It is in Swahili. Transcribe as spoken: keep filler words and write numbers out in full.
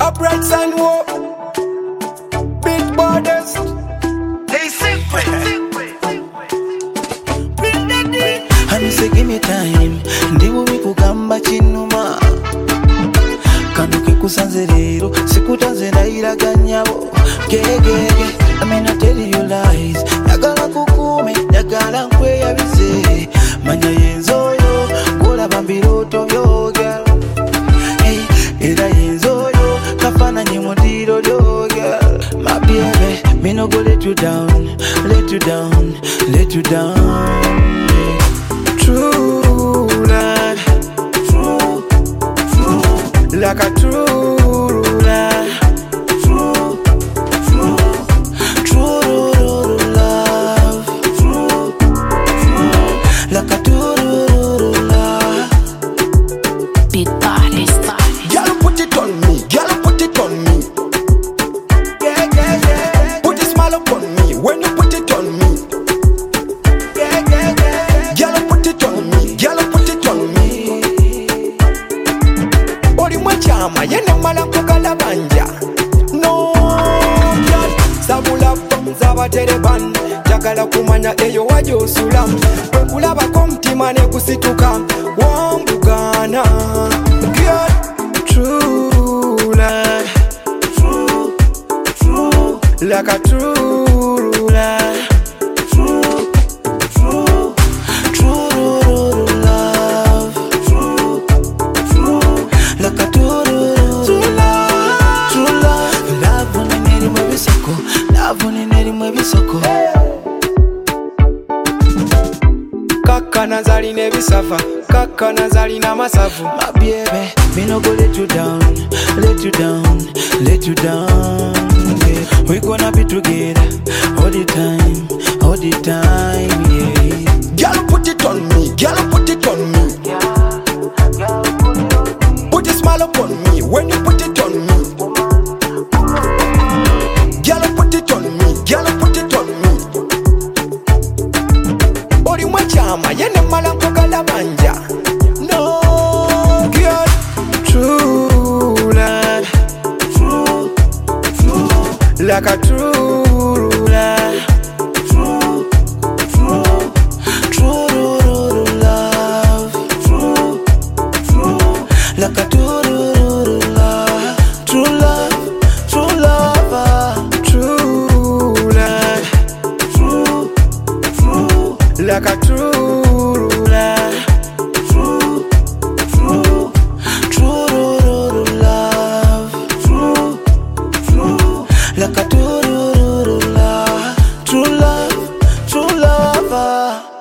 A bright sun hope, big borders. They secret. Honey say give me time, ndiwo wikugamba chinuma. Kano kikusanze lero, sikutanze ndayiraganyabo. Gegege, I may not tell you lies. Yagala kukume, yagala nkweyabize. Manya yenzoyo, gola bambiroto byo girl. Hey, era yenzoyo, kafana nyimudiro lyo girl. My baby, me no go let you down, let you down, let you down. Yeah. True love, true, true, like a true love, true, true, true love, true, true, like a true love. Beat body, body. Girl, put it on me, girl, put it on me. Yeah, yeah, yeah. Put a smile upon me when you put it on me. Yeah, yeah, yeah. Girl, put it on me, girl, put it on me. Ori mwachama, yene mala kukala banja. No, girl, sabula bomza batereban. Jagala kumanya eyo wajo sulam. Wekula bako mtima ne kusituka. Wambugana. Girl, True love, true, true, like a true love, true, true, true love, true, true, like a true love, true love. Love when you need my bisoko, love when you need my bisoko. kaka nazali ne bisafa, kaka nazali na masafu. My baby, me no go let you down, let you down, let you down. Yeah. We gonna be together all the time, all the time. Yeah. Girl, put it on me, girl, put it on me. Put a smile upon me when you put it on me. Girl, put it on me, girl, put it on me. Ori mwachama, yene mala kukala banja. No, girl. True love, true, true, like a true love, true, true, true love, true, true, like a true love, true love, true love, true love, true, true, like a true love, true, true, true love, true, true, like a true love, true love, true love.